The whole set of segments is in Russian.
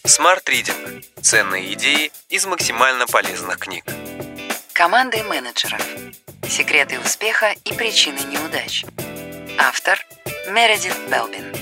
Smart Reading. Ценные идеи из максимально полезных книг. Команды менеджеров. Секреты успеха и причины неудач. Автор Мередит Белбин.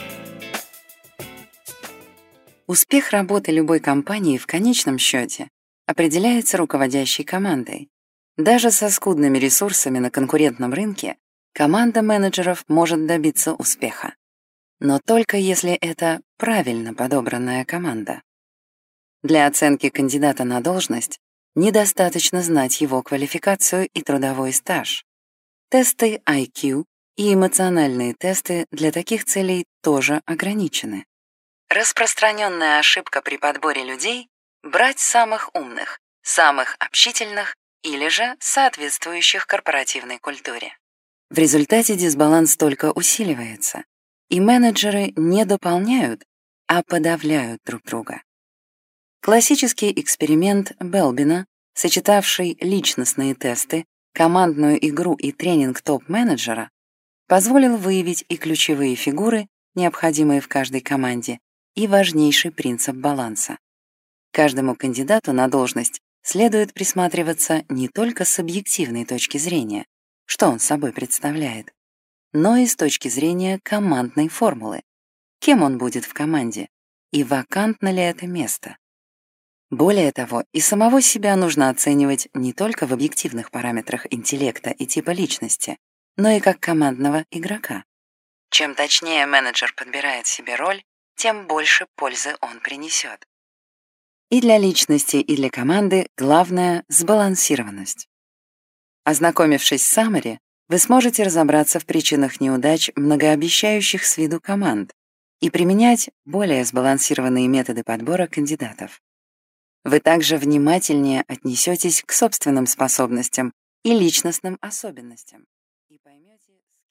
Успех работы любой компании в конечном счете определяется руководящей командой. Даже со скудными ресурсами на конкурентном рынке команда менеджеров может добиться успеха. Но только если это правильно подобранная команда. Для оценки кандидата на должность недостаточно знать его квалификацию и трудовой стаж. Тесты IQ и эмоциональные тесты для таких целей тоже ограничены. Распространенная ошибка при подборе людей — брать самых умных, самых общительных или же соответствующих корпоративной культуре. В результате дисбаланс только усиливается, и менеджеры не дополняют, а подавляют друг друга. Классический эксперимент Белбина, сочетавший личностные тесты, командную игру и тренинг топ-менеджера, позволил выявить и ключевые фигуры, необходимые в каждой команде, и важнейший принцип баланса. Каждому кандидату на должность следует присматриваться не только с объективной точки зрения, что он собой представляет, но и с точки зрения командной формулы, кем он будет в команде и вакантно ли это место. Более того, и самого себя нужно оценивать не только в объективных параметрах интеллекта и типа личности, но и как командного игрока. Чем точнее менеджер подбирает себе роль, тем больше пользы он принесет. И для личности, и для команды главное — сбалансированность. Ознакомившись с Summary, вы сможете разобраться в причинах неудач многообещающих с виду команд и применять более сбалансированные методы подбора кандидатов. Вы также внимательнее отнесетесь к собственным способностям и личностным особенностям и поймете,